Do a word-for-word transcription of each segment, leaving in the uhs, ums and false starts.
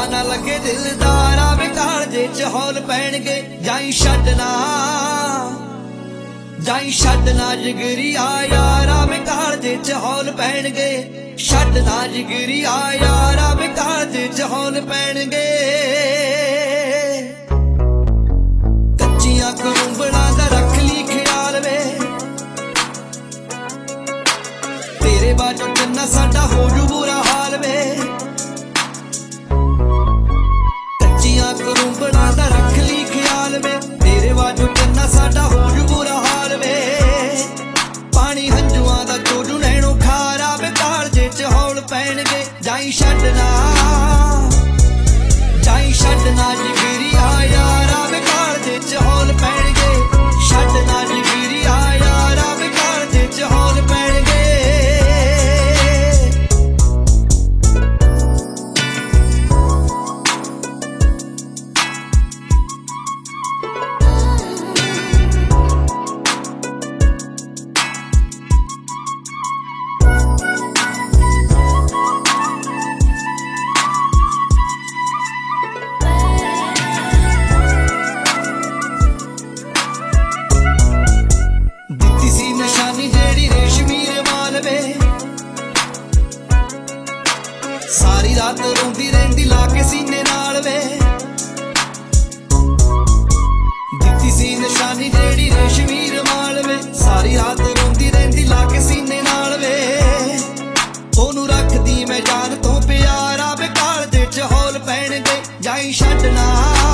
दा ना लगे दिलदारा वे कालजे च हौल पैणगे जाई छड्डना जाई छड्डना जिगरिया यारा वे कालजे च हौल पैणगे छड्डना जिगरिया यारा वे कालजे च हौल पैणगे कच्चियां करूंबड़ा दा रख ली ख्याल वे तेरे बाजू चन्ना साडा हो जू बुरा हाल वे कच्चियां करूंबड़ा दा रख ली ख्याल वे तेरे बाजू चन्ना साडा हो जू बुरा हाल वे पानी हंजुआं दा चोजू नैनो खारा वे कालजे च हौल पैणगे जाई छड्डना जाई छड्डना जिगरिया यारा वे कालजे च हौल पैणगे छड्डना जिगरिया यारा वे कालजे च हौल पैणगे सारी रात रोंदी रहिंदी लाके सीने नाल वे दित्ती सी निशानी जेड़ी रेशमी रुमाल वे सारी रात रोंदी रहिंदी लाके सीने नाल वे ओनू रखदी मैं जान तो प्यारा वे कालजे च हौल पैणगे जाई छड्डना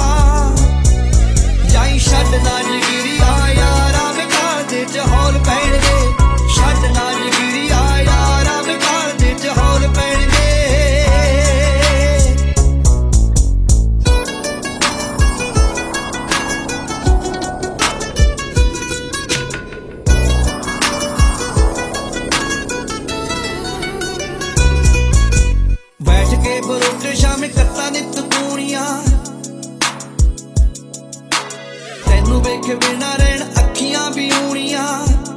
जाई छड्डना जिगरिया यारा वे कालजे च हौल पैणगे छड्डना जिगरिया यारा वे कालजे च हौल पैणगे बरोटे शामे कत्ता नित कूणियां तैनू वेखे बिना रहन अखियां भी ऊणियां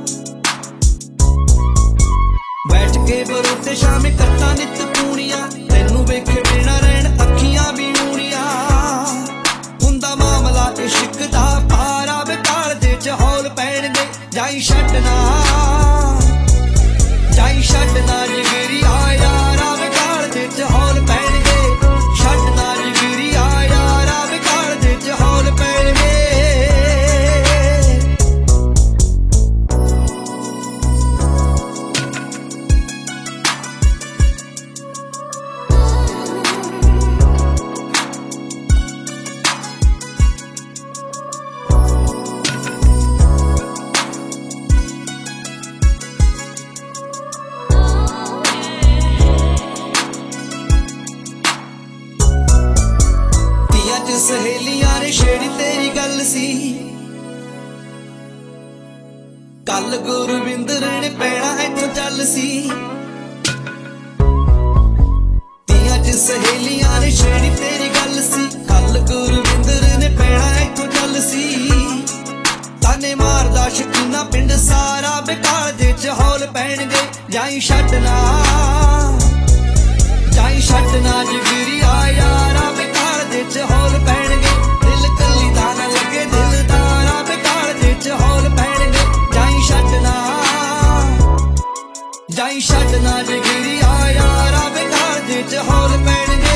बैठ के बरोटे शामे कत्ता नित कूणियां तैनू वेखे बिना रहन अखियां भी ऊणियां हुंदा मामला इश्क दा पारा वे कालजे च हौल पैणगे जाई छड्डना जाई छड्डना जिगरिया यारा वे कालजे च हौल पैणगे छड्डना जिगरिया यारा वे कालजे च हौल पैणगे सहेलियां ने छेड़ी तेरी गल सी कल गुरविंदर ने पैणा इथों चल सी तियां च सहेलियां ने छेड़ी तेरी गल सी कल गुरविंदर ने पैणा इथों चल सी ताने मारदा शकीना पिंड सारा वे कालजे च हौल पैणगे जाई छड्डना जाई छड्डना जिगरिया यारा वे कालजे च हौल पैणगे दिल कल्ली दा ना लगे दिलदारा वे कालजे च हौल पैणगे जाई छड्डना जाई छड्डना जिगरिया यारा वे कालजे च हौल पैणगे